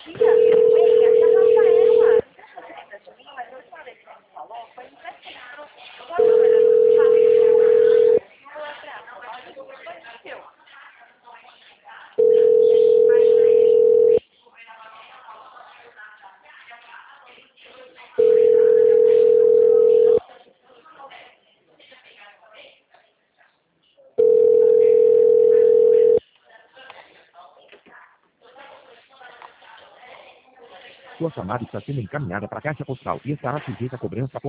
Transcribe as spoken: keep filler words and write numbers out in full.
Sua chamada está sendo encaminhada para a caixa postal e estará sujeita a cobrança